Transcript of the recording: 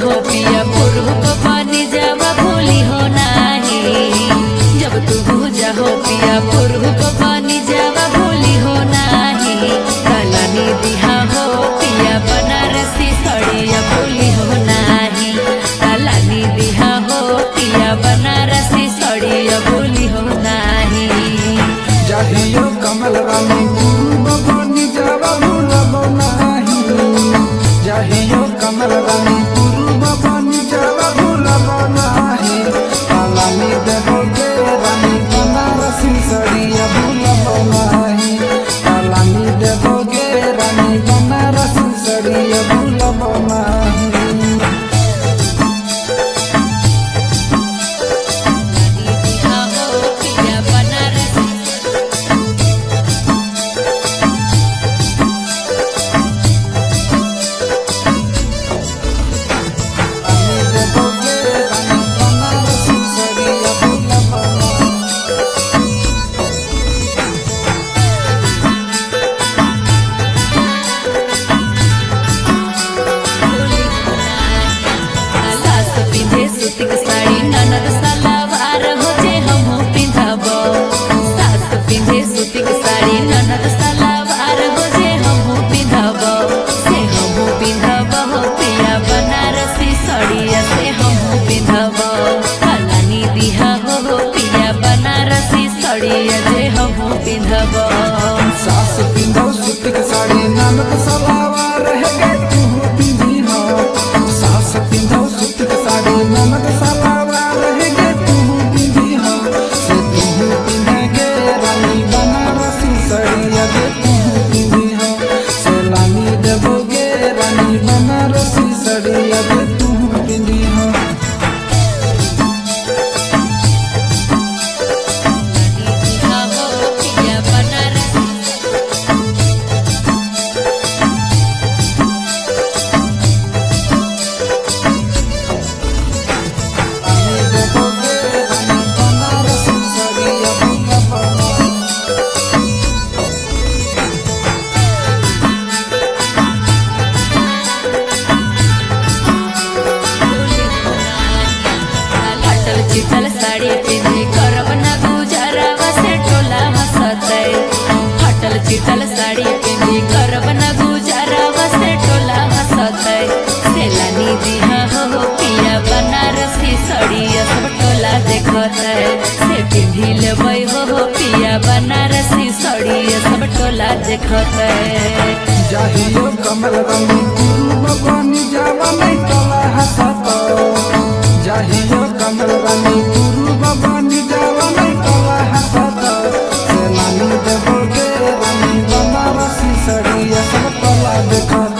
हो पिया पूर्व बनी जावा भूली हो नाही। जब तू भूजा हो पिया पूर्व बनी जावा भूली हो नाही। कलानी दिहा हो पिया बनारसी सड़िया भूली हो नाही। कलानी दिहा हो पिया बनारसी सड़िया भूली हो नाही। जाहियो कमल रानी पूर्व बनी जावा भूलब नाही। जाहियो कमल रानी पूर्व बनी जावा भूलब नाही। कलानी देबोगे रानी बनारसी सड़िया भूलब नाही। कलानी देबोगे रानी बनारसी सड़िया भूलब नाही। सूती के साड़ी ननद सलवार हो जे हमहू पिंधब। सास पिंधे सूती के साड़ी ननद सलवार हो जे हमहू पिंधब। से हमहू पिंधब हो पिया बनारसी सड़िया से हमहू पिंधब। कलानी दिहा हो पिया बनारसी सड़िया जे हमहू पिंधब। सास पिंधो सूती के साड़ी ननद सलवार है तू पिंधी हो। सास पिंधो सूती के साड़ी ननद सलवार है तू पिंधी हो। से तू पिंधेगे रानी बनारसी सड़िया जे तू पिंधी हो। से लानी देबोगे रानी बनारसी सड़िया जे तू पिंधी हो। चितल साड़ी पिंधी करब ना गुजरावा से टोला हंसते। हटल चितल साड़ी पिंधी करब ना गुजरावा से टोला हंसते। सेलानी दिहा हो पिया बनारसी सड़िया सब टोला देखते। से पिंधी लेबै हो पिया बनारसी सड़िया सब टोला देखते। जाहियो कमल रानी पूर्व बनी जावा नहीं टोला हंसत। जाहियो कमल रानी पूर्व बनी जावा नहीं टोला हंसत। से लानी देबोगे रानी बनारसी सड़िया सब टोला देखत।